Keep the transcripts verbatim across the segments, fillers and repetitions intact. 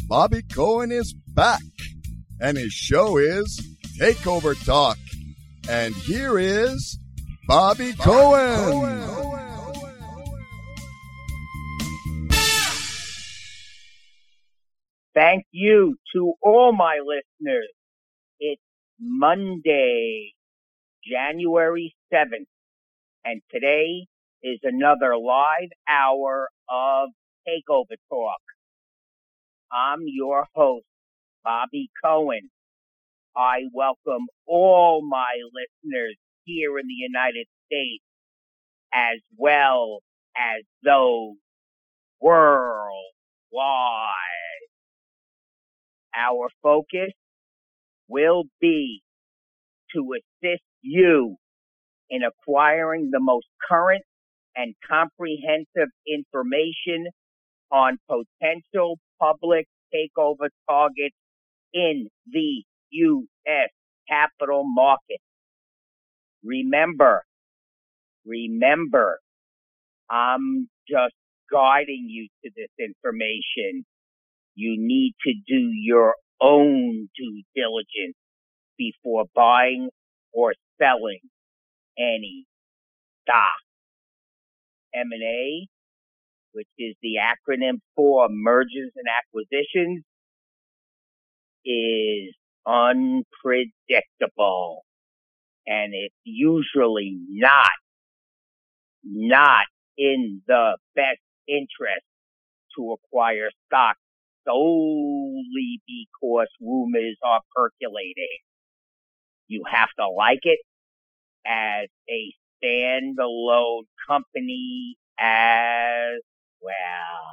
Bobby Cohen is back, and his show is Takeover Talk. And here is Bobby, Bobby Cohen. Cohen. Thank you to all my listeners. It's Monday, January seventh, and today is another live hour of Takeover Talk. I'm your host, Bobby Cohen. I welcome all my listeners here in the United States, as well as those worldwide. Our focus will be to assist you in acquiring the most current and comprehensive information on potential public takeover targets in the U S capital market. Remember, remember, I'm just guiding you to this information. You need to do your own due diligence before buying or selling any stock. M and A, which is the acronym for mergers and acquisitions, is unpredictable, and it's usually not, not in the best interest to acquire stock solely because rumors are percolating. You have to like it as a standalone company as well.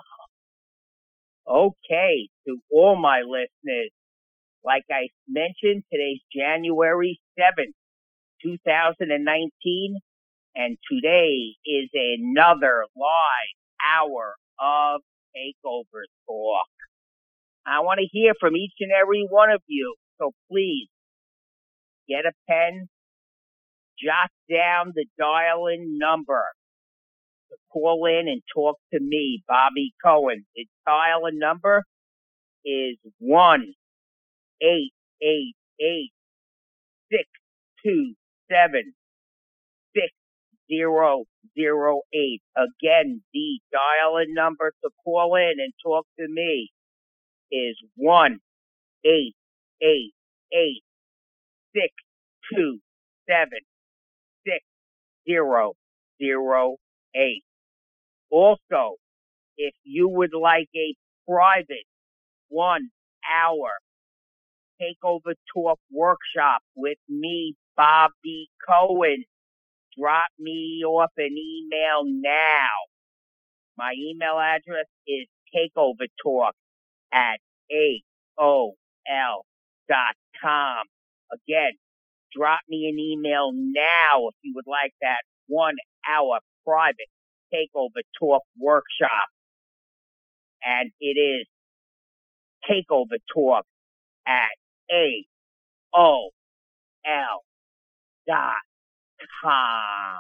Okay, to all my listeners, like I mentioned, today's January seventh, twenty nineteen, and today is another live hour of Takeover Talk. I want to hear from each and every one of you, so please get a pen, jot down the dial-in number to call in and talk to me, Bobby Cohen. The dial-in number is one eight eight eight, six two seven, six zero zero eight. Again, the dial-in number to call in and talk to me is one eight eight eight, six two seven, six zero zero eight. Also, if you would like a private one hour Takeover Talk workshop with me, Bobby Cohen, drop me off an email now. My email address is takeovertalk at A O L dot com. Again, drop me an email now if you would like that one hour private Takeover Talk workshop. And it is Takeover Talk at A O L dot com.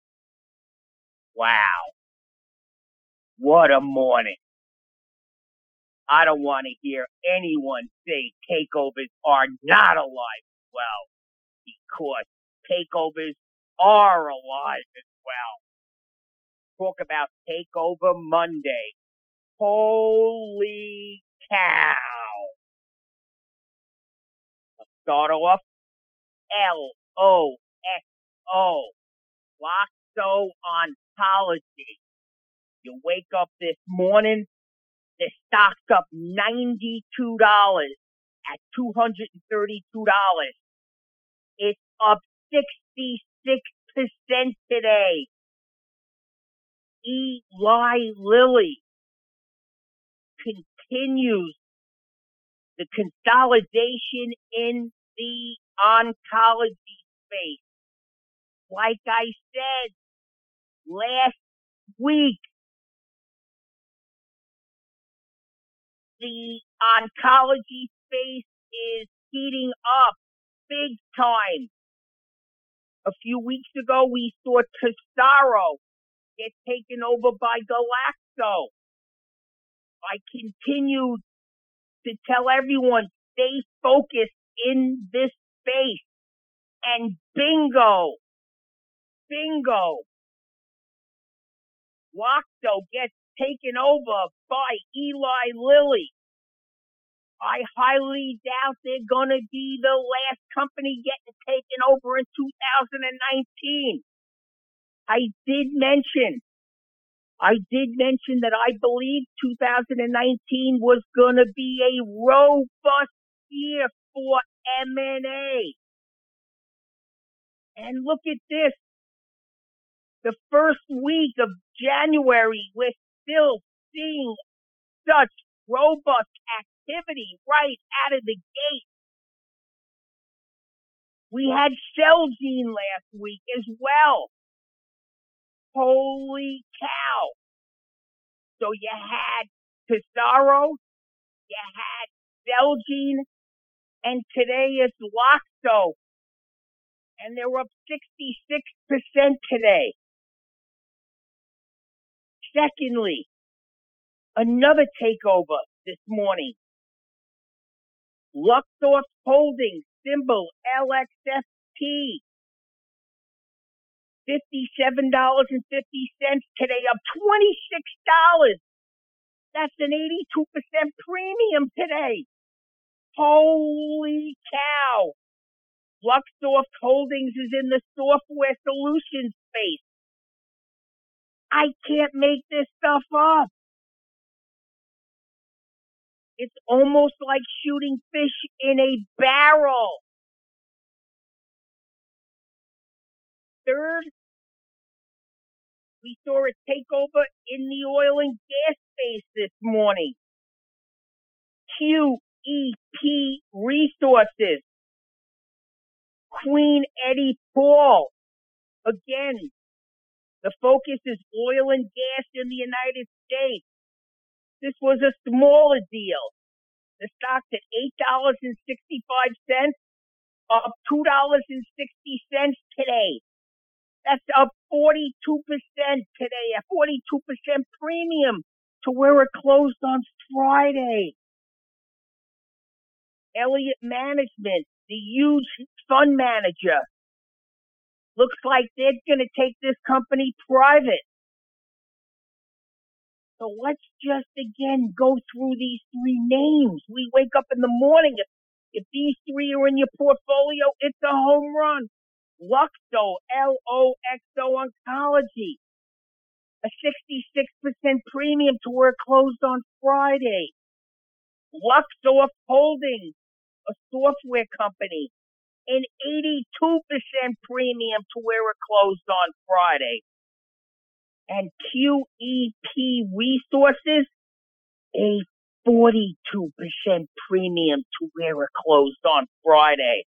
Wow. What a morning. I don't want to hear anyone say takeovers are not alive as well, because takeovers are alive as well. Talk about Takeover Monday. Holy cow. Let's start off L O X O. Loxo Oncology. You wake up this morning, the stock's up ninety-two dollars at two hundred thirty-two dollars. It's up sixty-six percent today. Eli Lilly continues the consolidation in the oncology space. Like I said last week, the oncology space is heating up big time. A few weeks ago, we saw Tesaro get taken over by Glaxo. I continued to tell everyone, stay focused in this space. And bingo, bingo, Loxo gets taken over by Eli Lilly. I highly doubt they're going to be the last company getting taken over in two thousand nineteen. I did mention, I did mention that I believe two thousand nineteen was going to be a robust year for M and A. And look at this. The first week of January, we're still seeing such robust activity right out of the gate. We had Celgene last week as well. Holy cow. So you had Tesaro, you had Celgene, and today it's Loxo. And they're up sixty-six percent today. Secondly, another takeover this morning. Luxor Holdings, symbol L X F P. fifty-seven dollars and fifty cents today, up twenty-six dollars. That's an eighty-two percent premium today. Holy cow. Luxor Holdings is in the software solutions space. I can't make this stuff up. It's almost like shooting fish in a barrel. Third, we saw a takeover in the oil and gas space this morning. Q E P Resources. Queen Eddie Paul. Again, the focus is oil and gas in the United States. This was a smaller deal. The stock's at eight dollars and sixty-five cents, up two dollars and sixty cents today. That's up forty-two percent today, a forty-two percent premium to where it closed on Friday. Elliott Management, the huge fund manager, looks like they're going to take this company private. So let's just again go through these three names. We wake up in the morning. If, if these three are in your portfolio, it's a home run. Luxo, L O X O Oncology, a sixty-six percent premium to where it closed on Friday. Luxor Holdings, a software company, an eighty-two percent premium to where it closed on Friday. And Q E P Resources, a forty-two percent premium to where it closed on Friday.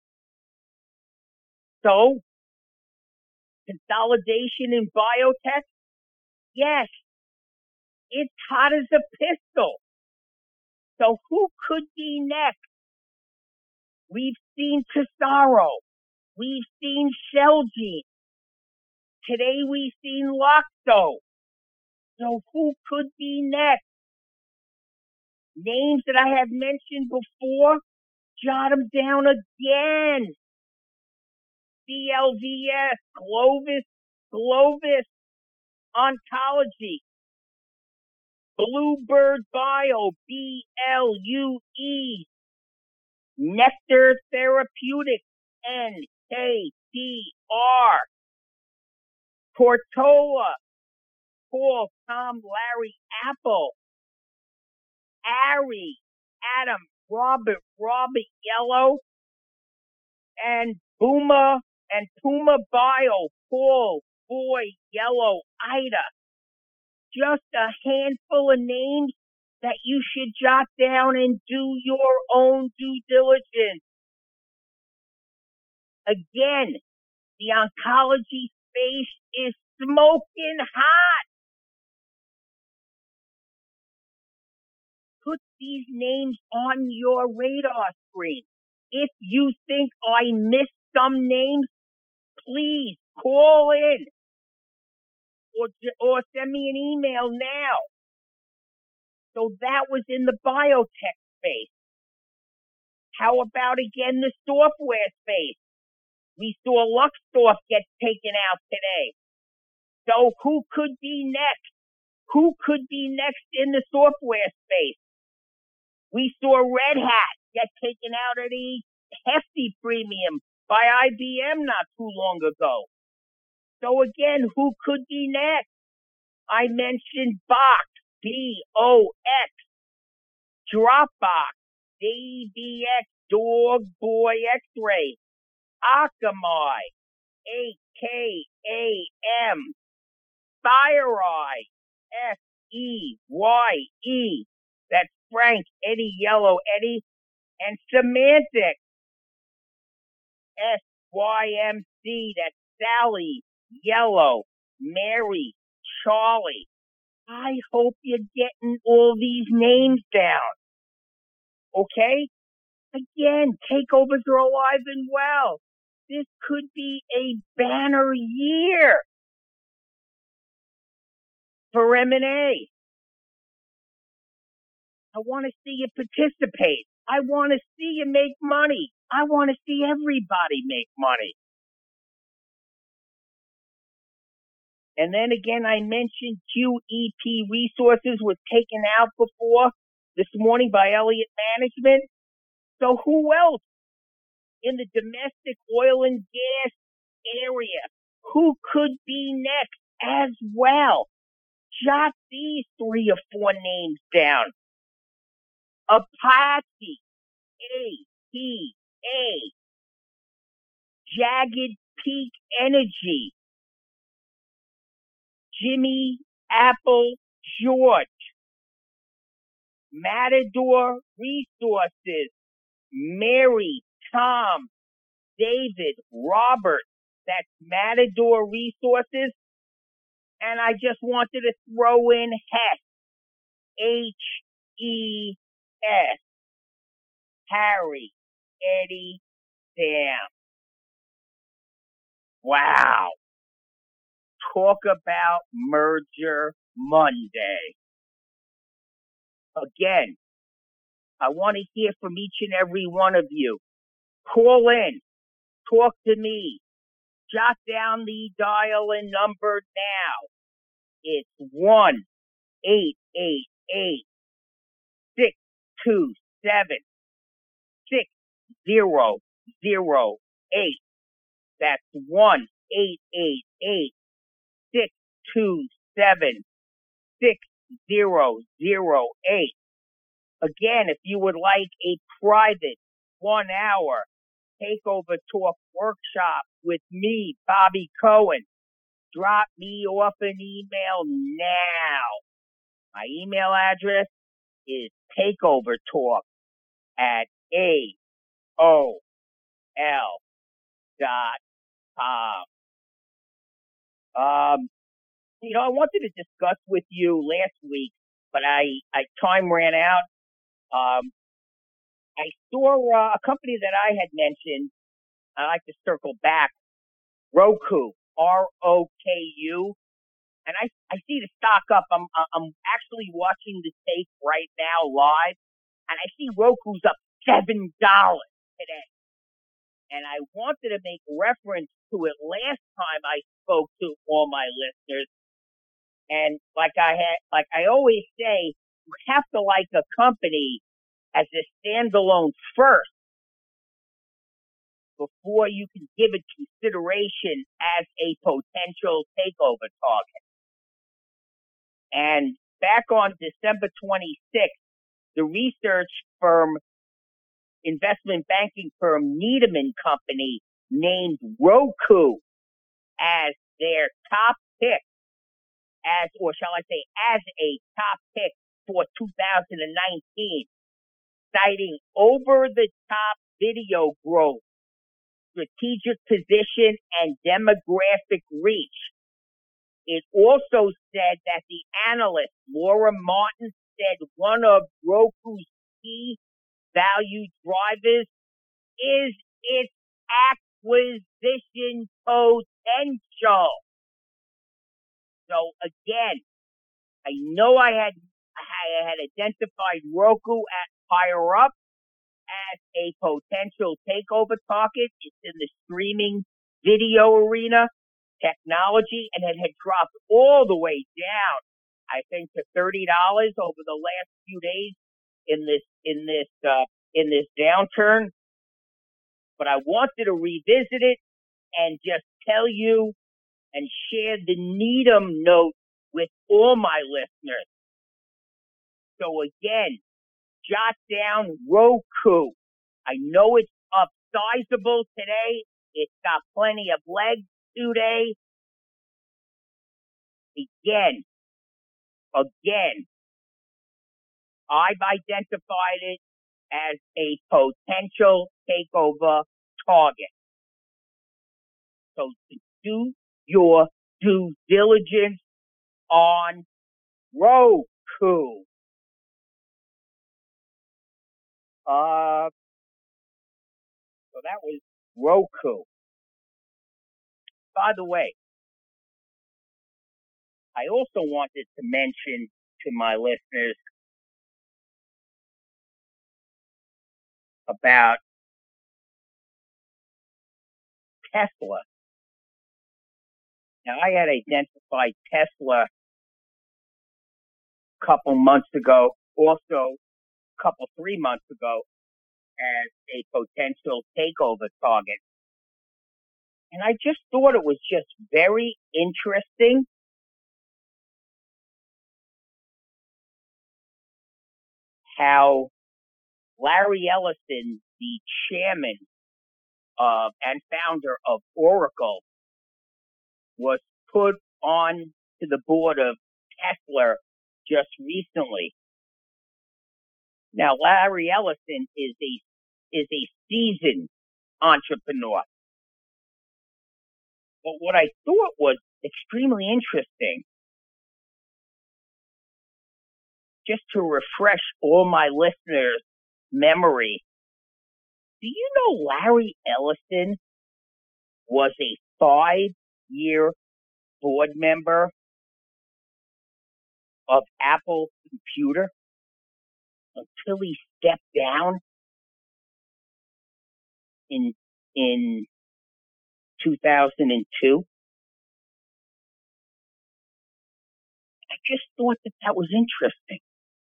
So, consolidation in biotech, yes, it's hot as a pistol. So who could be next? We've seen Tesaro. We've seen Celgene. Today we've seen Loxo. So who could be next? Names that I have mentioned before, jot them down again. B L V S, Glovis, Glovis Oncology. Bluebird Bio, B L U E. Nectar Therapeutics, N K T R. Portola, Paul, Tom, Larry, Apple. Ari, Adam, Robert, Robert, Yellow. And Puma and Puma Bio, Paul, Boy, Yellow, Ida. Just a handful of names that you should jot down and do your own due diligence. Again, the oncology space is smoking hot. Put these names on your radar screen. If you think I missed some names, please call in or, or send me an email now. So that was in the biotech space. How about, again, the software space? We saw Luxoft get taken out today. So who could be next? Who could be next in the software space? We saw Red Hat get taken out at a hefty premium by I B M not too long ago. So again, who could be next? I mentioned Box, B O X, Dropbox, D B X, Dog Boy X-Ray, Akamai, A K A M, FireEye, F E Y E, that's Frank, Eddie, Yellow, Eddie, and Symantec, S Y M C, that's Sally, Yellow, Mary, Charlie. I hope you're getting all these names down. Okay? Again, takeovers are alive and well. This could be a banner year for M and A. I want to see you participate. I want to see you make money. I want to see everybody make money. And then again, I mentioned Q E P Resources was taken out before this morning by Elliott Management. So who else in the domestic oil and gas area? Who could be next as well? Jot these three or four names down. Apache, A P A, Jagged Peak Energy, Jimmy Apple George, Matador Resources, Mary, Tom, David, Robert, that's Matador Resources. And I just wanted to throw in Hess, H E S, Harry, Eddie, Sam. Wow. Talk about Merger Monday. Again, I want to hear from each and every one of you. Call in. Talk to me. Jot down the dial-in number now. It's one eight eight eight, six two seven, six zero zero eight. That's one eight eight eight, six two seven, six zero zero eight. Again, if you would like a private one-hour takeover talk workshop with me, Bobby Cohen, drop me off an email now. My email address is takeovertalk at A O L dot com. Um, you know, I wanted to discuss with you last week, but I, I time ran out. Um, I saw uh, a company that I had mentioned. I like to circle back. Roku, R O K U, and I I see the stock up. I'm I'm actually watching the tape right now live, and I see Roku's up seven dollars today. And I wanted to make reference to it last time I spoke to all my listeners. And like I had, like I always say, you have to like a company as a standalone first before you can give it consideration as a potential takeover target. And back on December twenty-sixth, the research firm, investment banking firm Needham and Company named Roku as their top pick, as, or shall I say, as a top pick for two thousand nineteen, citing over-the-top video growth, strategic position, and demographic reach. It also said that the analyst, Laura Martin, said one of Roku's key value drivers is its acquisition potential. So again, I know I had I had identified Roku at higher up. as a potential takeover target. It's in the streaming video arena technology, and it had dropped all the way down, I think, to thirty dollars over the last few days in this in this uh, in this downturn. But I wanted to revisit it and just tell you and share the Needham note with all my listeners. So again, jot down Roku. I know it's up sizable today. It's got plenty of legs today. Again, again, I've identified it as a potential takeover target. So do your due diligence on Roku. Uh, so that was Roku. By the way, I also wanted to mention to my listeners about Tesla. Now, I had identified Tesla a couple months ago, also a couple, three months ago, as a potential takeover target. And I just thought it was just very interesting how Larry Ellison, the chairman of and founder of Oracle, was put on to the board of Tesla just recently. Now, Larry Ellison is a is a seasoned entrepreneur. But what I thought was extremely interesting, just to refresh all my listeners' memory, do you know Larry Ellison was a five-year board member of Apple Computer until he stepped down in in two thousand two? I just thought that that was interesting.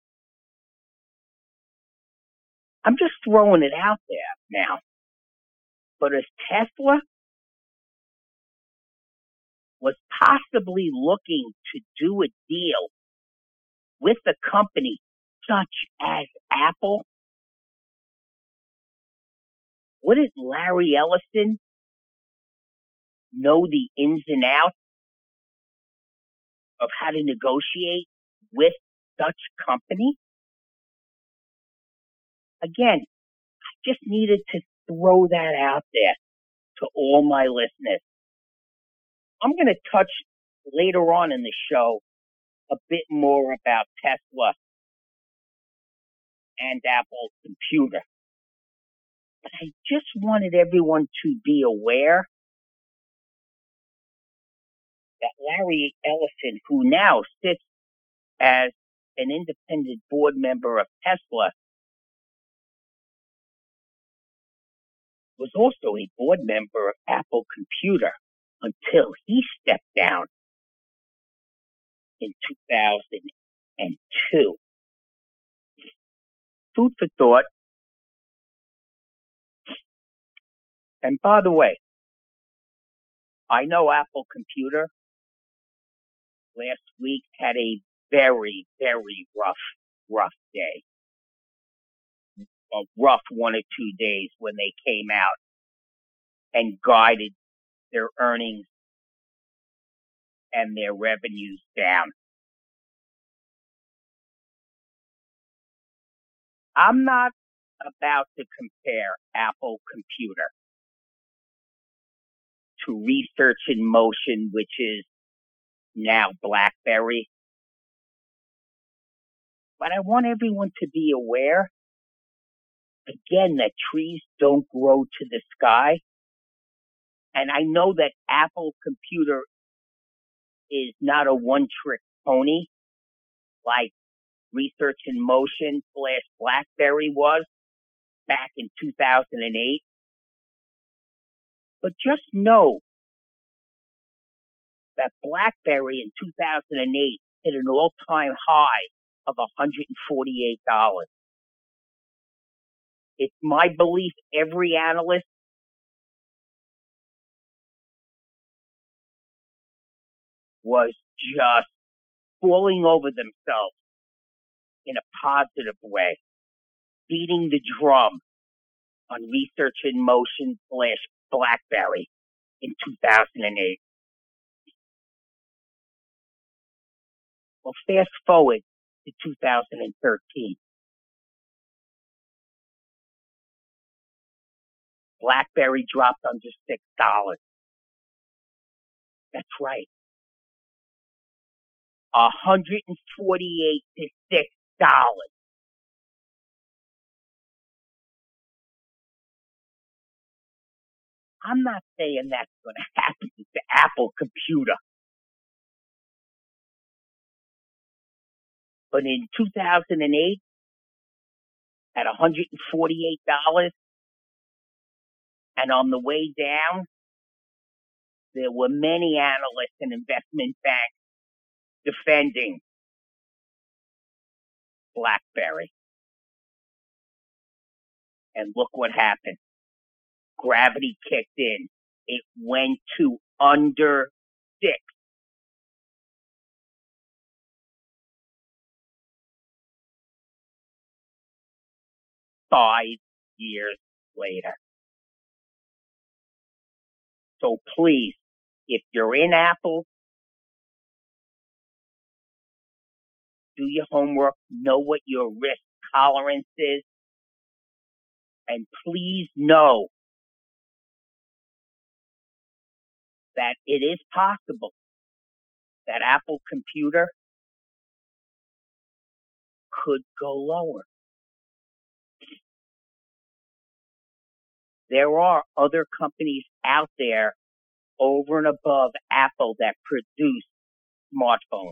I'm just throwing it out there now. But as Tesla was possibly looking to do a deal with a company such as Apple, wouldn't Larry Ellison know the ins and outs of how to negotiate with such company? Again, I just needed to throw that out there to all my listeners. I'm going to touch later on in the show a bit more about Tesla and Apple Computer. But I just wanted everyone to be aware that Larry Ellison, who now sits as an independent board member of Tesla, was also a board member of Apple Computer until he stepped down in two thousand two. Food for thought. And by the way, I know Apple Computer last week had a very, very rough, rough day. A rough one or two days when they came out and guided their earnings and their revenues down. I'm not about to compare Apple Computer to Research in Motion, which is now BlackBerry. But I want everyone to be aware, again, that trees don't grow to the sky. And I know that Apple Computer is not a one-trick pony like Research in Motion slash BlackBerry was. back in two thousand eight. But just know that BlackBerry in two thousand eight hit an all-time high of one hundred forty-eight dollars. It's my belief every analyst was just falling over themselves in a positive way, beating the drum on Research in Motion slash BlackBerry in two thousand eight. Well, fast forward to two thousand thirteen. BlackBerry dropped under six dollars. That's right. one hundred forty-eight to six dollars. I'm not saying that's going to happen to Apple Computer. But in two thousand eight, at one hundred forty-eight dollars, and on the way down, there were many analysts and investment banks defending BlackBerry. And look what happened. Gravity kicked in. It went to under six. Five years later. So please, if you're in Apple, do your homework, know what your risk tolerance is, and please know that it is possible that Apple Computer could go lower. There are other companies out there over and above Apple that produce smartphones.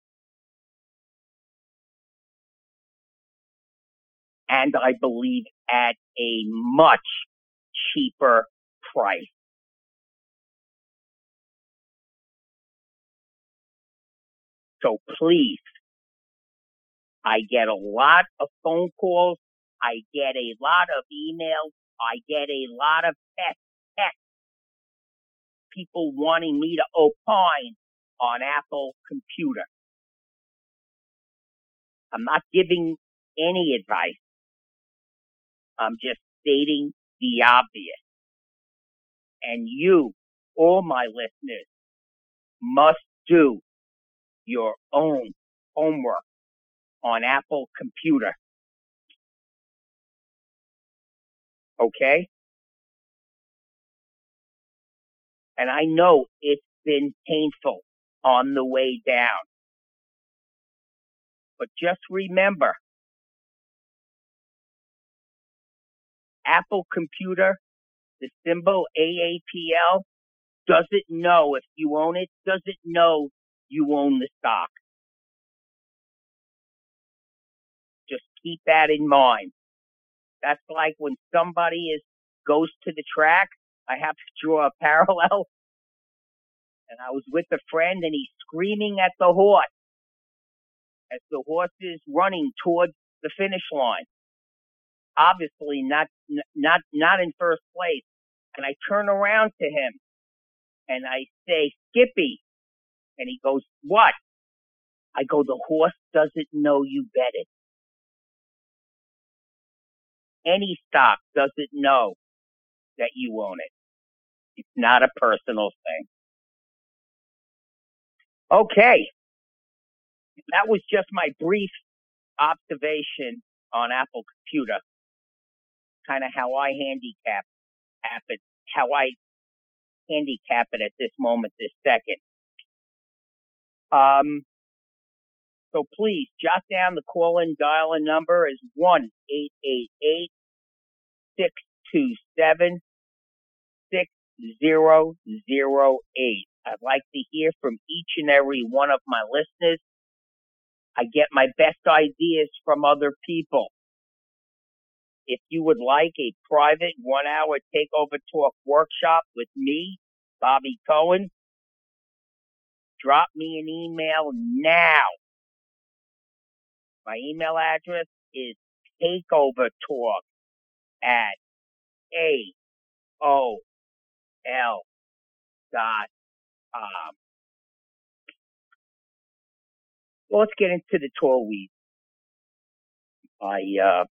And I believe at a much cheaper price. So please, I get a lot of phone calls. I get a lot of emails. I get a lot of text, text. People wanting me to opine on Apple Computer. I'm not giving any advice. I'm just stating the obvious. And you, all my listeners, must do your own homework on Apple Computer. Okay? And I know it's been painful on the way down. But just remember, Apple Computer, the symbol A A P L, doesn't know if you own it, doesn't know you own the stock. Just keep that in mind. That's like when somebody is goes to the track. I have to draw a parallel. And I was with a friend and he's screaming at the horse as the horse is running towards the finish line. Obviously not, not, not in first place. And I turn around to him and I say, Skippy. And he goes, what? I go, the horse doesn't know you bet it. Any stock doesn't know that you own it. It's not a personal thing. Okay. That was just my brief observation on Apple Computer. Kind of how I handicap it, how I handicap it at this moment, this second. Um, so please jot down the call-in dial-in number is one eight eight eight, six two seven, six zero zero eight. I'd like to hear from each and every one of my listeners. I get my best ideas from other people. If you would like a private one-hour takeover talk workshop with me, Bobby Cohen, drop me an email now. My email address is takeovertalk at A O L dot com. Well, let's get into the tall weeds. I uh,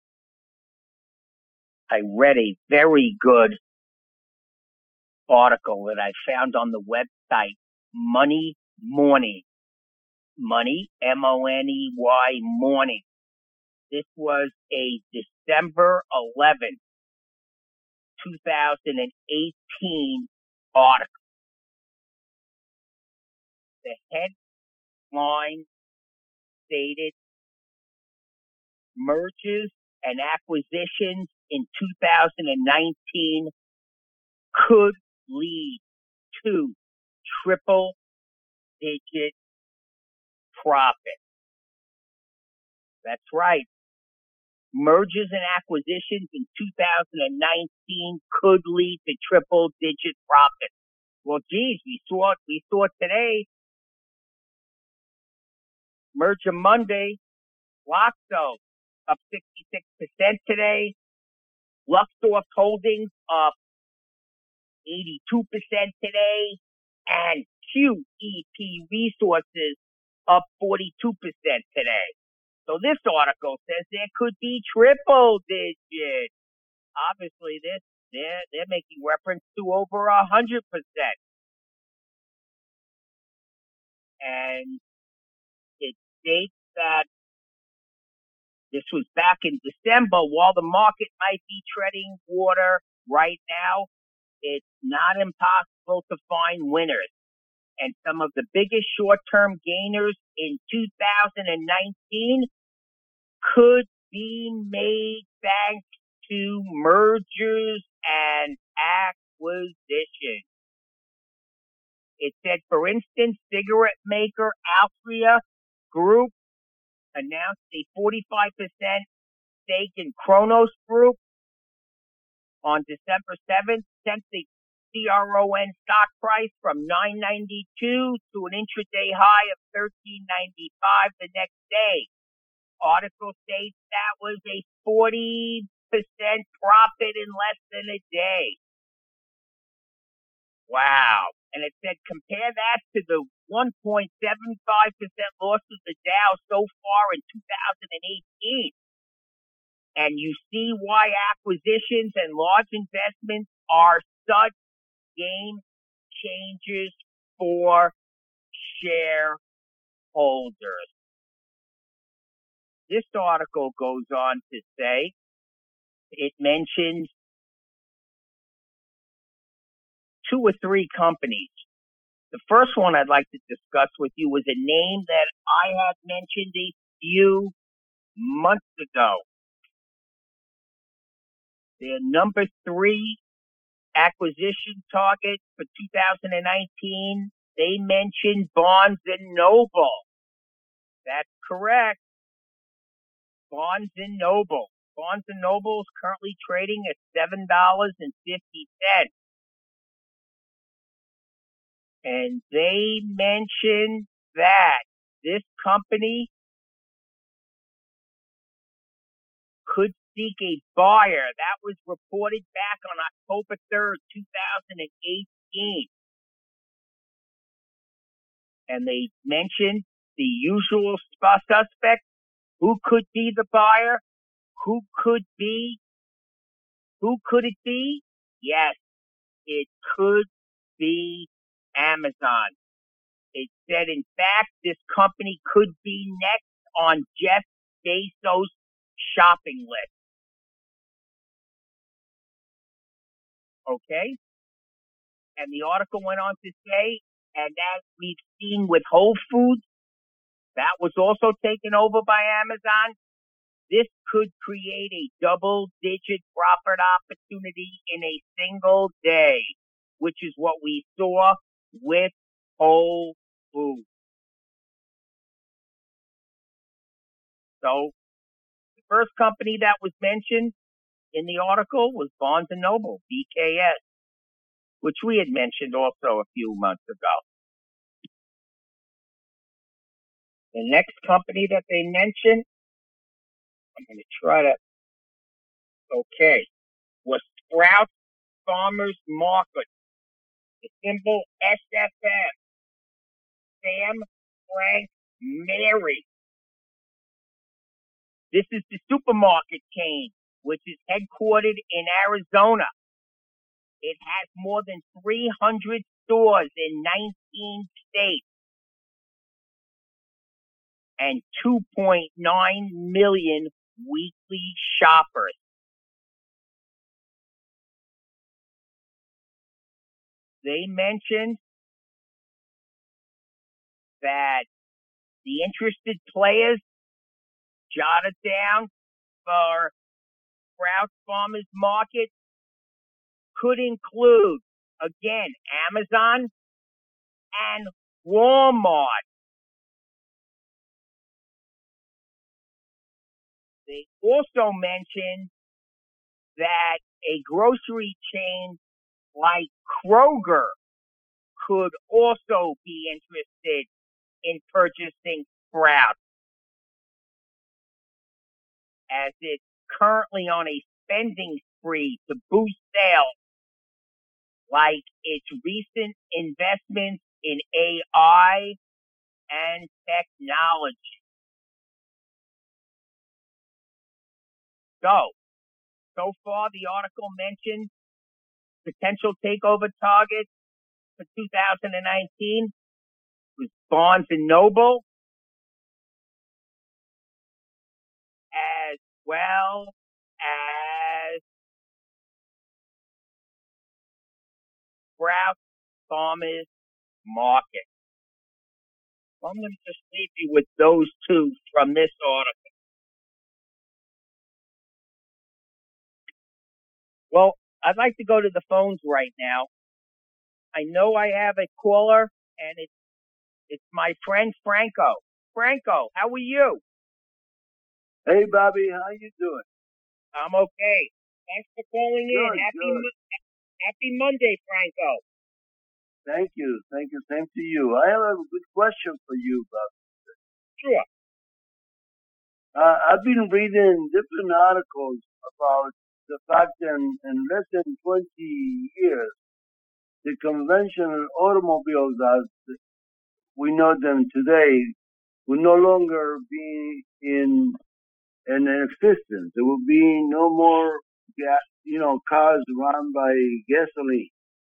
I read a very good article that I found on the website Money Morning. Money, M O N E Y, Morning. This was a December eleventh, twenty eighteen article. The headline stated, mergers and acquisitions in two thousand nineteen could lead to triple digit profit. That's right. Mergers and acquisitions in two thousand nineteen could lead to triple digit profit. Well, geez, we saw we saw today, Merger Monday, Loxo up sixty-six percent today. Luxor Holdings up eighty-two percent today. And Q E P Resources up forty-two percent today. So this article says there could be triple digits. Obviously, this they're, they're making reference to over one hundred percent. And it states that this was back in December. While the market might be treading water right now, it's not impossible to find winners. And some of the biggest short-term gainers in two thousand nineteen could be made thanks to mergers and acquisitions. It said, for instance, cigarette maker Altria Group announced a forty-five percent stake in Kronos Group on December seventh, sent the C R O N stock price from nine ninety-two to an intraday high of thirteen ninety-five the next day. Article states that was a forty percent profit in less than a day. Wow. And it said compare that to the one point seven five percent loss of the Dow so far in two thousand eighteen. And you see why acquisitions and large investments are such game changers for shareholders. This article goes on to say, it mentions two or three companies. The first one I'd like to discuss with you was a name that I had mentioned a few months ago. Their number three acquisition target for two thousand nineteen, they mentioned Barnes and Noble. That's correct. Barnes and Noble. Barnes and Noble is currently trading at seven dollars and fifty cents. And they mentioned that this company could seek a buyer. That was reported back on October third, two thousand eighteen. And they mentioned the usual suspects. Who could be the buyer? Who could be? Who could it be? Yes, it could be Amazon. It said, in fact, this company could be next on Jeff Bezos' shopping list. Okay? And the article went on to say, and as we've seen with Whole Foods, that was also taken over by Amazon. This could create a double-digit profit opportunity in a single day, which is what we saw with Whole Foods. So, the first company that was mentioned in the article was Barnes and Noble, B K S, which we had mentioned also a few months ago. The next company that they mentioned, I'm going to try to, okay, was Sprouts Farmers Market. The symbol S F M. Sam, Frank, Mary. This is the supermarket chain, which is headquartered in Arizona. It has more than three hundred stores in nineteen states and two point nine million weekly shoppers. They mentioned that the interested players jotted down for Sprouts Farmers Market could include, again, Amazon and Walmart. They also mentioned that a grocery chain like Kroger could also be interested in purchasing Sprouts, as it's currently on a spending spree to boost sales, like its recent investments in A I and technology. So, so far the article mentioned potential takeover targets for two thousand nineteen was Barnes and Noble, as well as Sprouts Farmers Market. I'm going to just leave you with those two from this article. Well, I'd like to go to the phones right now. I know I have a caller, and it's it's my friend Franco. Franco, how are you? Hey, Bobby, how you doing? I'm okay. Thanks for calling in. Good, Happy good. Mo- Happy Monday, Franco. Thank you. Thank you. Same to you. I have a good question for you, Bobby. Sure. Uh, I've been reading different articles about the fact that in, in less than twenty years, the conventional automobiles as we know them today will no longer be in in existence. There will be no more, gas, you know, cars run by gasoline.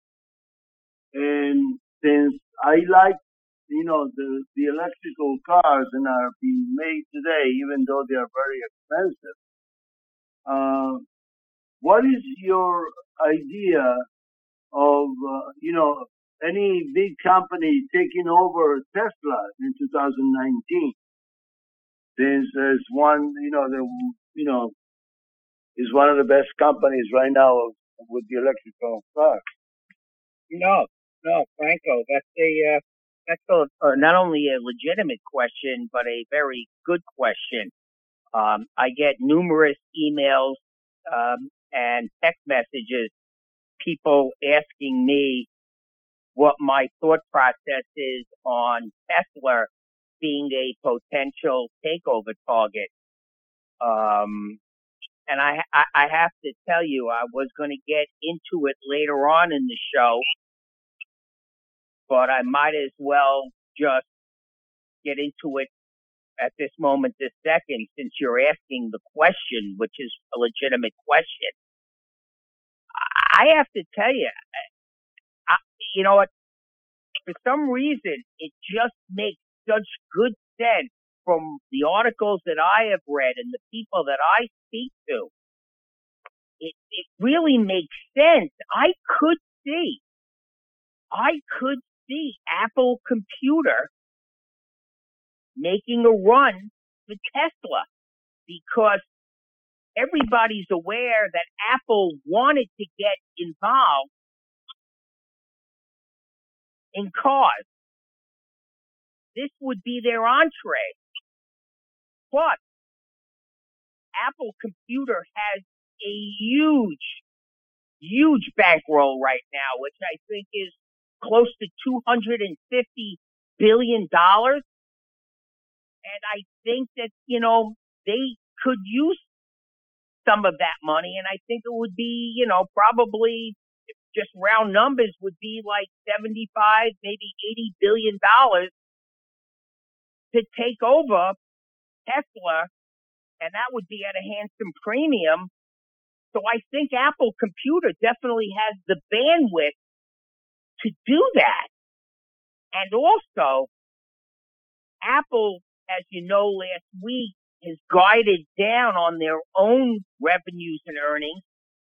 And since I like, you know, the the electrical cars that are being made today, even though they are very expensive, uh, what is your idea of, uh, you know, any big company taking over Tesla in two thousand nineteen? Since there's one, you know, the, you know, is one of the best companies right now with the electrical cars. No, no, Franco, that's a uh, that's a, uh, not only a legitimate question, but a very good question. Um, I get numerous emails um, and text messages, people asking me what my thought process is on Tesla being a potential takeover target. Um, and I, I, I have to tell you, I was going to get into it later on in the show, but I might as well just get into it at this moment, this second, since you're asking the question, which is a legitimate question. I have to tell you, I, you know what? For some reason, it just makes such good sense from the articles that I have read and the people that I speak to. It, it really makes sense. I could see, I could see Apple Computer making a run for Tesla, because everybody's aware that Apple wanted to get involved in cars. This would be their entree. But Apple Computer has a huge, huge bankroll right now, which I think is close to two hundred fifty billion dollars. And I think that, you know, they could use some of that money. And I think it would be, you know, probably just round numbers would be like seventy-five, maybe eighty billion dollars to take over Tesla. And that would be at a handsome premium. So I think Apple Computer definitely has the bandwidth to do that. And also, Apple, as you know, last week has guided down on their own revenues and earnings.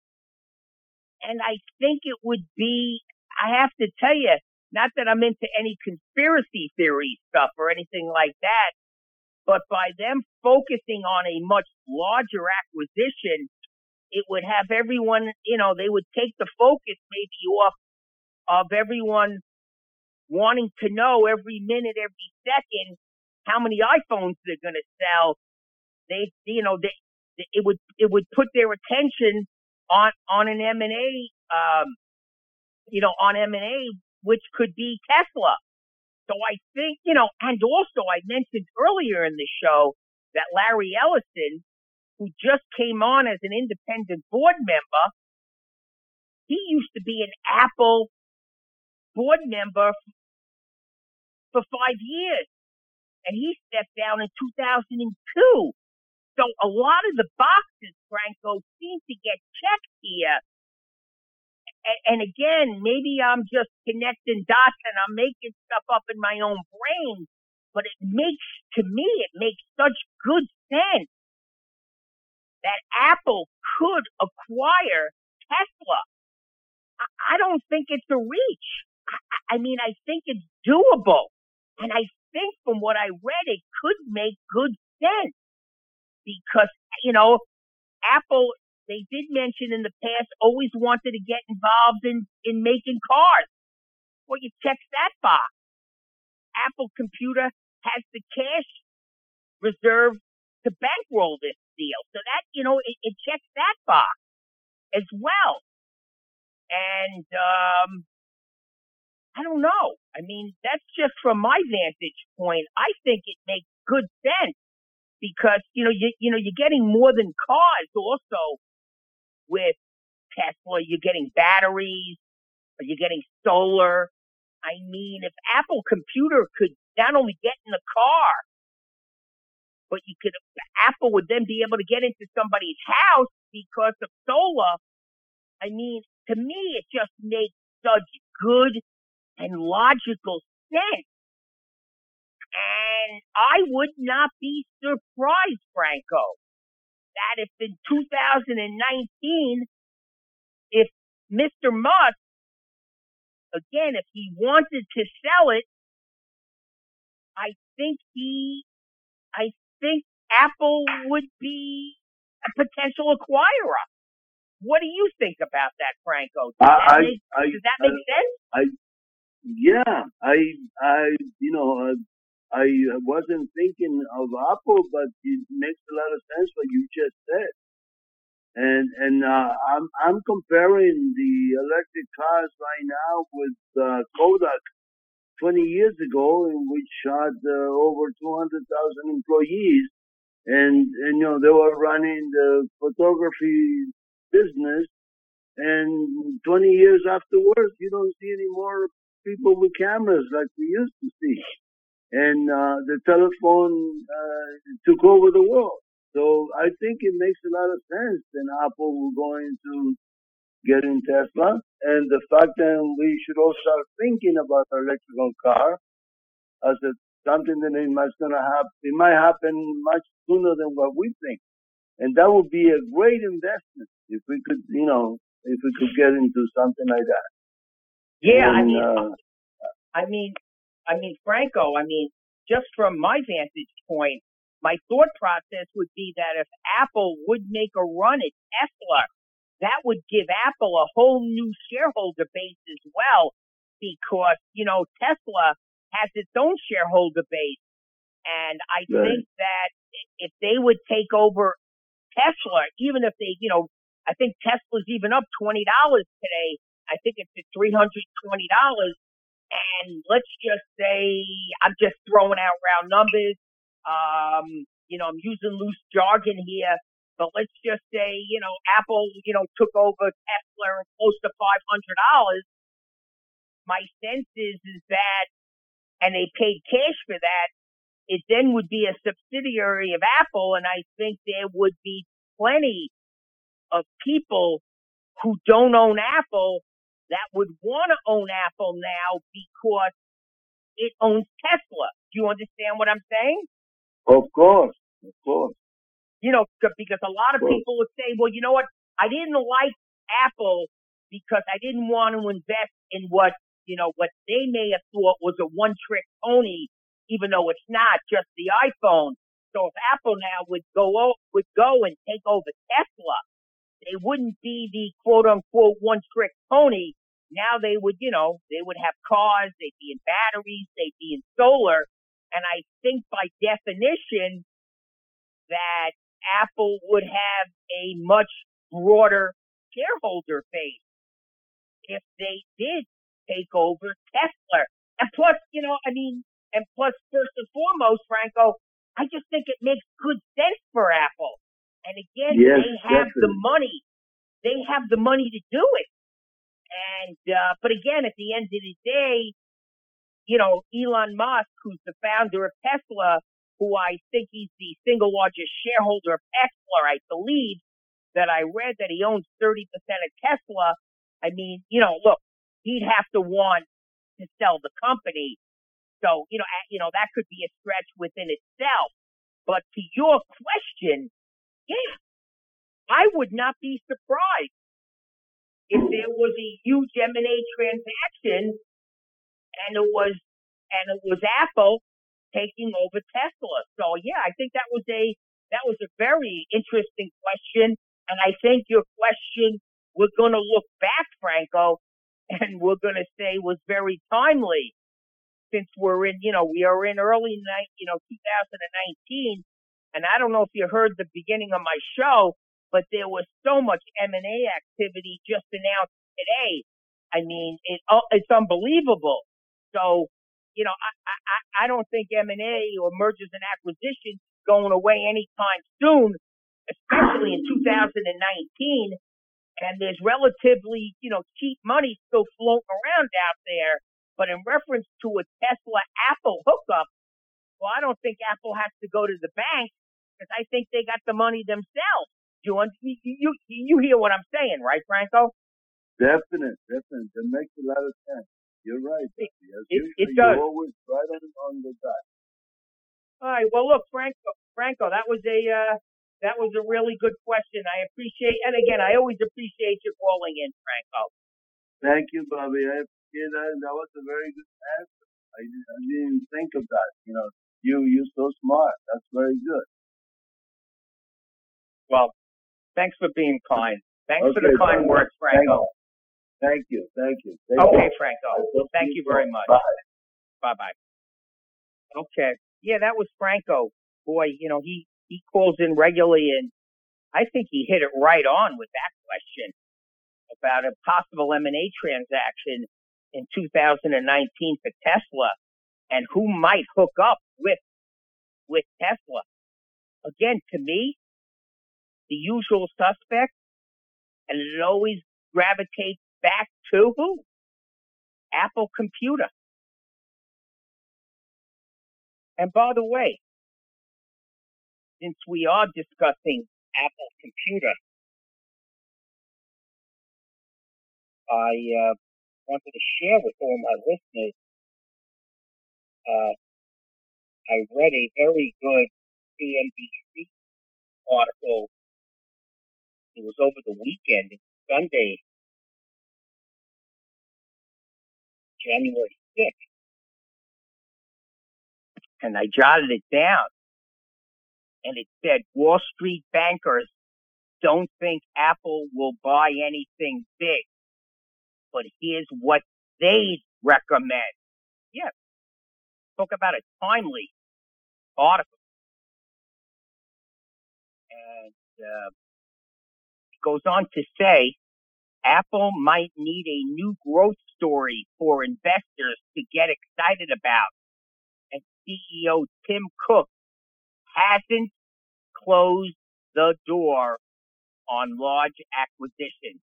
And I think it would be, I have to tell you, not that I'm into any conspiracy theory stuff or anything like that, but by them focusing on a much larger acquisition, it would have everyone, you know, they would take the focus maybe off of everyone wanting to know every minute, every second, how many iPhones they're going to sell. They, you know, they, it would, it would put their attention on, on an M and A, um, you know, on M and A, which could be Tesla. So I think, you know, and also I mentioned earlier in the show that Larry Ellison, who just came on as an independent board member, he used to be an Apple board member for five years. And he stepped down in two thousand two. So a lot of the boxes, Franco, seem to get checked here. And, and again, maybe I'm just connecting dots and I'm making stuff up in my own brain, but it makes, to me, it makes such good sense that Apple could acquire Tesla. I, I don't think it's a reach. I, I mean, I think it's doable. And I think from what I read, it could make good sense. Because, you know, Apple, they did mention in the past, always wanted to get involved in, in making cars. Well, you check that box. Apple Computer has the cash reserve to bankroll this deal. So that, you know, it, it checks that box as well. And, um, I don't know. I mean, that's just from my vantage point. I think it makes good sense. Because, you know, you, you know, you're getting more than cars also with Tesla. You're getting batteries, or you're getting solar. I mean, if Apple Computer could not only get in the car, but you could, Apple would then be able to get into somebody's house because of solar. I mean, to me, it just makes such good and logical sense. And I would not be surprised, Franco, that if in two thousand nineteen, if Mister Musk, again, if he wanted to sell it, I think he, I think Apple would be a potential acquirer. What do you think about that, Franco? Does that I, make, I, does that make I, sense? I, yeah, I, I, you know, uh, I wasn't thinking of Apple, but it makes a lot of sense what you just said. And and uh, I'm I'm comparing the electric cars right now with uh, Kodak twenty years ago, in which had uh, over two hundred thousand employees, and and you know they were running the photography business. And twenty years afterwards, you don't see any more people with cameras like we used to see. And uh, the telephone uh, took over the world. So I think it makes a lot of sense that Apple will go into getting Tesla. And the fact that we should all start thinking about our electrical car as a, something that it might gonna happen. It might happen much sooner than what we think. And that would be a great investment if we could, you know, if we could get into something like that. Yeah, and, I mean, uh, I mean, I mean, Franco, I mean, just from my vantage point, my thought process would be that if Apple would make a run at Tesla, that would give Apple a whole new shareholder base as well, because, you know, Tesla has its own shareholder base. And I right. think that if they would take over Tesla, even if they, you know, I think Tesla's even up twenty dollars today. I think it's at three hundred twenty dollars. And let's just say, I'm just throwing out round numbers. Um, you know, I'm using loose jargon here, but let's just say, you know, Apple, you know, took over Tesla close to five hundred dollars. My sense is, is that, and they paid cash for that, it then would be a subsidiary of Apple, and I think there would be plenty of people who don't own Apple that would want to own Apple now because it owns Tesla. Do you understand what I'm saying? Of course, of course. You know, because a lot of people would say, well, you know what? I didn't like Apple because I didn't want to invest in what, you know, what they may have thought was a one-trick pony, even though it's not, just the iPhone. So if Apple now would go would go and take over Tesla, they wouldn't be the quote-unquote one-trick pony. Now they would, you know, they would have cars, they'd be in batteries, they'd be in solar. And I think by definition that Apple would have a much broader shareholder base if they did take over Tesla. And plus, you know, I mean, and plus, first and foremost, Franco, I just think it makes good sense for Apple. And again, yes, they have definitely. the money. They have the money to do it. And, uh, but again, at the end of the day, you know, Elon Musk, who's the founder of Tesla, who I think he's the single largest shareholder of Tesla, I believe that I read that he owns thirty percent of Tesla. I mean, you know, look, he'd have to want to sell the company. So, you know, you know, that could be a stretch within itself. But to your question, yeah, I would not be surprised if there was a huge M and A transaction and it was, and it was Apple taking over Tesla. So yeah, I think that was a, that was a very interesting question. And I think your question, we're going to look back, Franco, and we're going to say was very timely since we're in, you know, we are in early night, you know, two thousand nineteen. And I don't know if you heard the beginning of my show, but there was so much M and A activity just announced today. I mean, it, it's unbelievable. So, you know, I, I, I don't think M and A or mergers and acquisitions is going away anytime soon, especially in two thousand nineteen. And there's relatively, you know, cheap money still floating around out there. But in reference to a Tesla-Apple hookup, well, I don't think Apple has to go to the bank because I think they got the money themselves. You, you, you, you hear what I'm saying, right, Franco? Definitely, definitely. That makes a lot of sense. You're right, Duffy. As it, usual, it does. You're always right on, on the dot. All right. Well, look, Franco, Franco, that was a uh, that was a really good question. I appreciate, and again, I always appreciate you calling in, Franco. Thank you, Bobby. I appreciate that. That was a very good answer. I, I didn't think of that. You know, you you're so smart. That's very good. Well, thanks for being kind. Thanks okay, for the kind Franco. words, Franco. Thank you. Thank you. Thank okay, you. Franco. Thank you very much. Bye. Bye-bye. Okay. Yeah, that was Franco. Boy, you know, he, he calls in regularly, and I think he hit it right on with that question about a possible M and A transaction in two thousand nineteen for Tesla and who might hook up with with Tesla. Again, to me, the usual suspect, and it always gravitates back to who? Apple Computer. And by the way, since we are discussing Apple Computer, I uh, wanted to share with all my listeners, uh, I read a very good C N B C article. It was over the weekend, Sunday, January sixth. And I jotted it down. And it said, Wall Street bankers don't think Apple will buy anything big, but here's what they recommend. Yeah. Talk about a timely article. And, uh, Goes on to say, Apple might need a new growth story for investors to get excited about. And C E O Tim Cook hasn't closed the door on large acquisitions.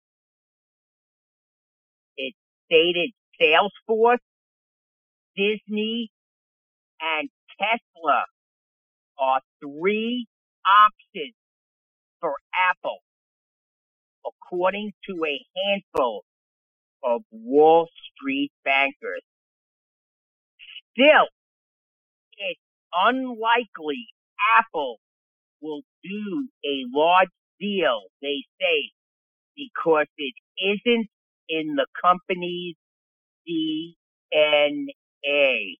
It stated Salesforce, Disney, and Tesla are three options for Apple, according to a handful of Wall Street bankers. Still, it's unlikely Apple will do a large deal, they say, because it isn't in the company's D N A.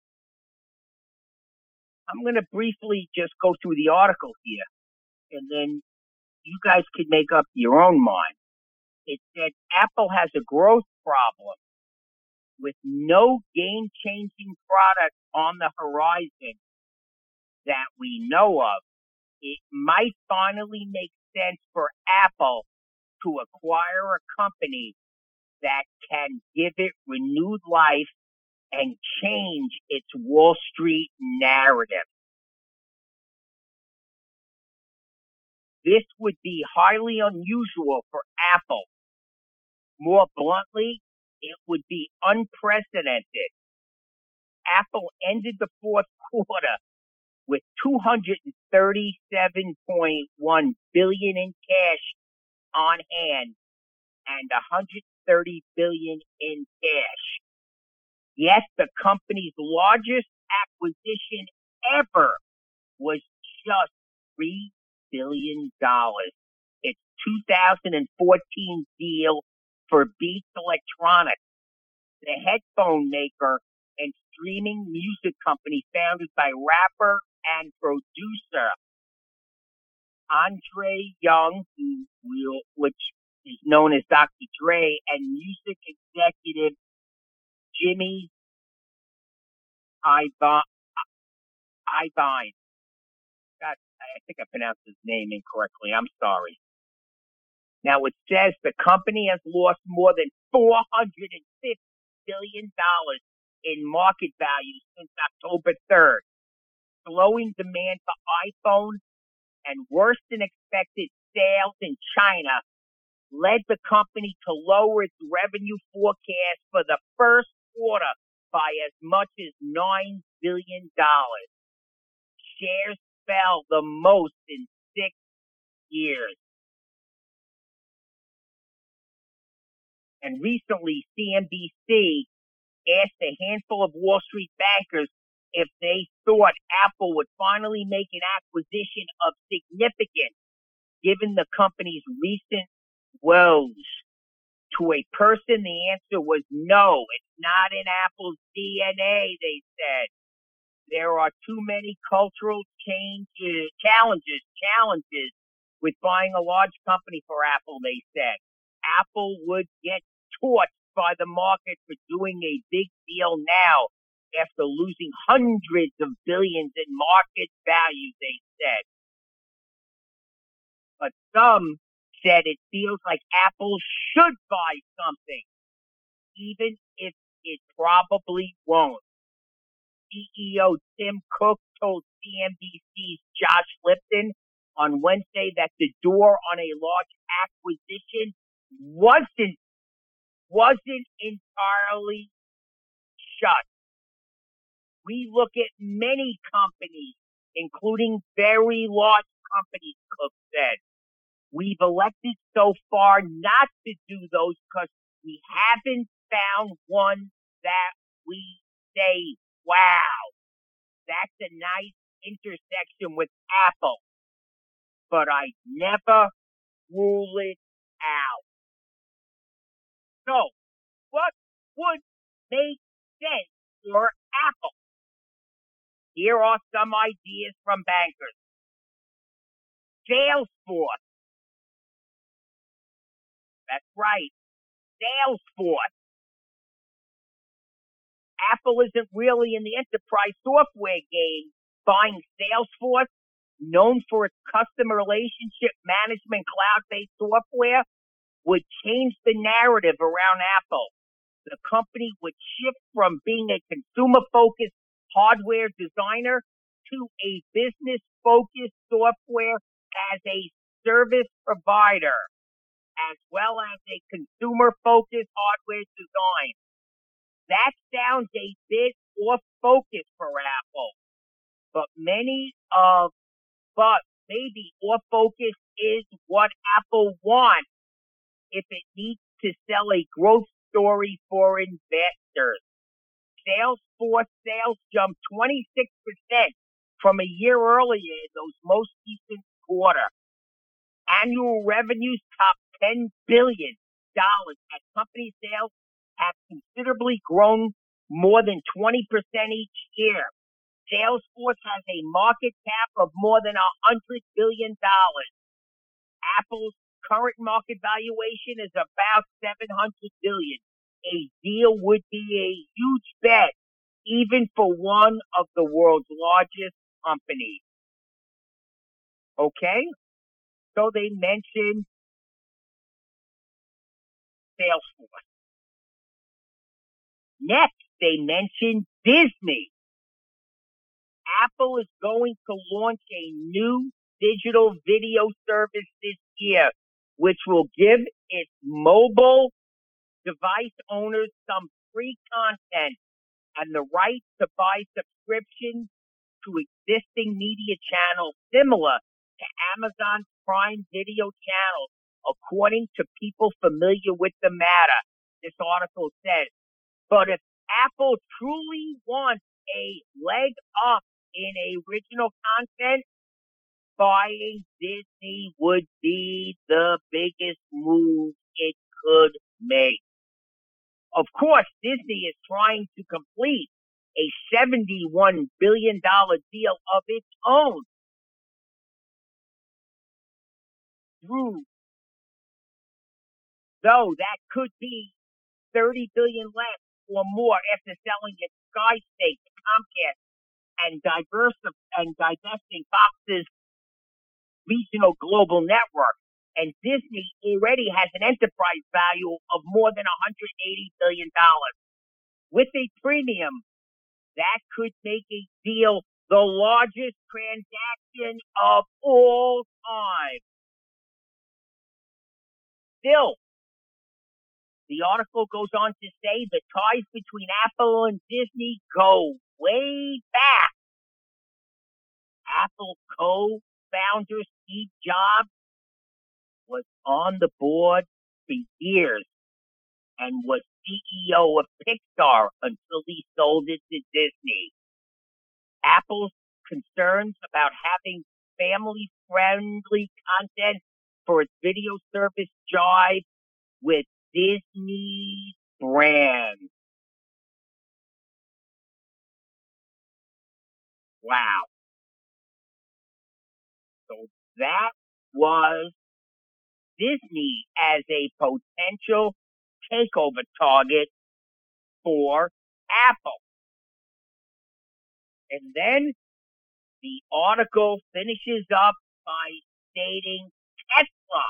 I'm going to briefly just go through the article here, and then you guys could make up your own mind. It said Apple has a growth problem with no game-changing product on the horizon that we know of. It might finally make sense for Apple to acquire a company that can give it renewed life and change its Wall Street narrative. This would be highly unusual for Apple. More bluntly, it would be unprecedented. Apple ended the fourth quarter with two hundred thirty-seven point one billion dollars in cash on hand and one hundred thirty billion dollars in cash. Yes, the company's largest acquisition ever was just three billion dollars. Its two thousand fourteen deal for Beats Electronics, the headphone maker and streaming music company founded by rapper and producer Andre Young, who will, which is known as Doctor Dre, and music executive Jimmy Iovine. Iovine. God, I think I pronounced his name incorrectly. I'm sorry. Now it says the company has lost more than four hundred fifty billion dollars in market value since October third. Slowing demand for iPhone and worse than expected sales in China led the company to lower its revenue forecast for the first quarter by as much as nine billion dollars. Shares fell the most in six years. And recently, C N B C asked a handful of Wall Street bankers if they thought Apple would finally make an acquisition of significance, given the company's recent woes. To a person, the answer was no. It's not in Apple's D N A, they said. There are too many cultural changes, challenges, challenges with buying a large company for Apple, they said. Apple would get torched by the market for doing a big deal now after losing hundreds of billions in market value, they said. But some said it feels like Apple should buy something, even if it probably won't. C E O Tim Cook told C N B C's Josh Lipton on Wednesday that the door on a large acquisition wasn't wasn't entirely shut. We look at many companies, including very large companies, Cook said. We've elected so far not to do those because we haven't found one that we say, wow, that's a nice intersection with Apple. But I never rule it out. So, what would make sense for Apple? Here are some ideas from bankers. Salesforce. That's right. Salesforce. Apple isn't really in the enterprise software game. Buying Salesforce known for its customer relationship management cloud-based software, would change the narrative around Apple. The company would shift from being a consumer-focused hardware designer to a business-focused software as a service provider, as well as a consumer-focused hardware design. That sounds a bit off focus for Apple, but many of, but maybe off focus is what Apple wants if it needs to sell a growth story for investors. Salesforce sales jumped twenty-six percent from a year earlier in those most recent quarter. Annual revenues topped ten billion dollars as company sales have considerably grown more than twenty percent each year. Salesforce has a market cap of more than one hundred billion dollars. Apple's current market valuation is about seven hundred billion dollars. A deal would be a huge bet, even for one of the world's largest companies. Okay? So they mentioned Salesforce. Next, they mentioned Disney. Apple is going to launch a new digital video service this year, which will give its mobile device owners some free content and the right to buy subscriptions to existing media channels similar to Amazon's Prime Video channels, according to people familiar with the matter. This article says, but if Apple truly wants a leg up in original content, buying Disney would be the biggest move it could make. Of course, Disney is trying to complete a seventy-one billion dollars deal of its own through, though that could be thirty billion dollars less or more after selling its Sky stake to Comcast and diverse and divesting Fox's regional global network. And Disney already has an enterprise value of more than one hundred eighty billion dollars. With a premium, that could make a deal the largest transaction of all time. Still, the article goes on to say the ties between Apple and Disney go way back. Apple co-founder Steve Jobs was on the board for years and was C E O of Pixar until he sold it to Disney. Apple's concerns about having family-friendly content for its video service jive with Disney's brand. Wow. So that was Disney as a potential takeover target for Apple. And then the article finishes up by stating Tesla,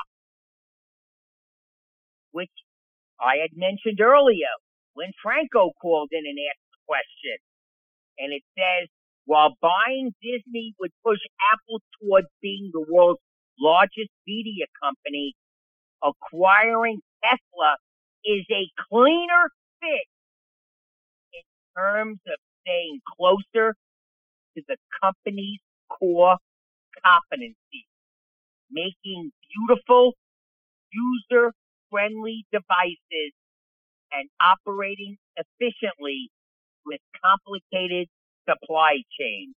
which I had mentioned earlier when Franco called in and asked the question. And it says, while buying Disney would push Apple towards being the world's largest media company, acquiring Tesla is a cleaner fit in terms of staying closer to the company's core competency, making beautiful, user-friendly devices and operating efficiently with complicated supply chains.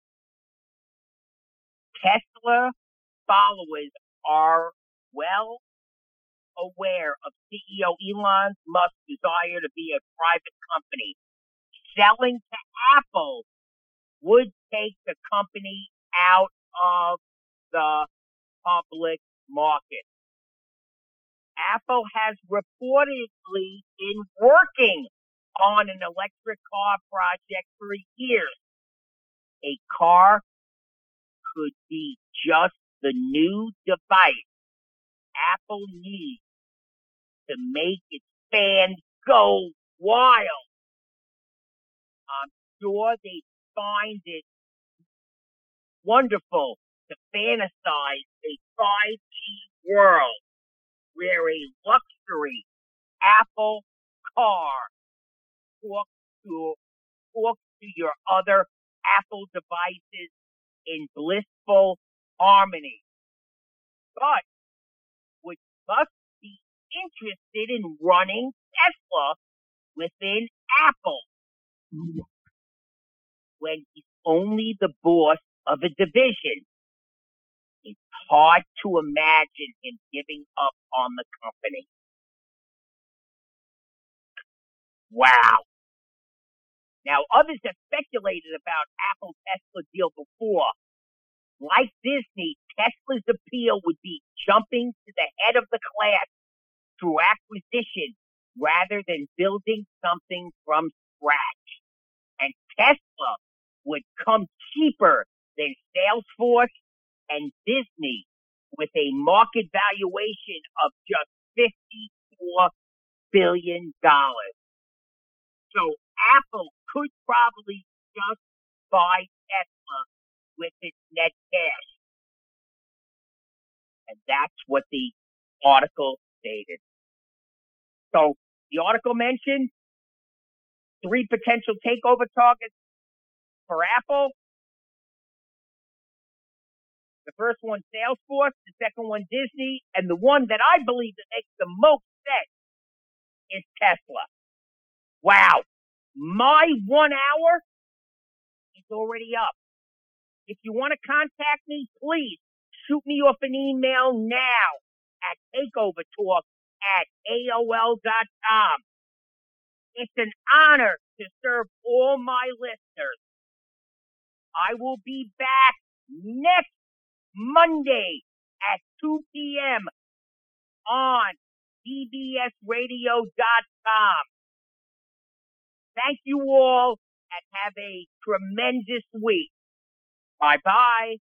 Tesla followers are well aware of C E O Elon Musk's desire to be a private company. Selling to Apple would take the company out of the public market. Apple has reportedly been working on an electric car project for years. A car could be just the new device Apple needs to make its fans go wild. I'm sure they find it wonderful to fantasize a five G world where a luxury Apple car talks to, talks to your other Apple devices in blissful harmony. But which must be interested in running Tesla within Apple when he's only the boss of a division. It's hard to imagine him giving up on the company. Wow. Now, others have speculated about Apple Tesla deal before. Like Disney, Tesla's appeal would be jumping to the head of the class through acquisition rather than building something from scratch. And Tesla would come cheaper than Salesforce and Disney with a market valuation of just fifty-four billion dollars. So Apple could probably just buy Tesla with its net cash. And that's what the article stated. So the article mentioned three potential takeover targets for Apple. The first one, Salesforce. The second one, Disney. And the one that I believe that makes the most sense is Tesla. Wow. My one hour is already up. If you want to contact me, please shoot me off an email now at takeovertalk at A O L dot com. It's an honor to serve all my listeners. I will be back next Monday at two p.m. on D B S radio dot com. Thank you all and have a tremendous week. Bye-bye.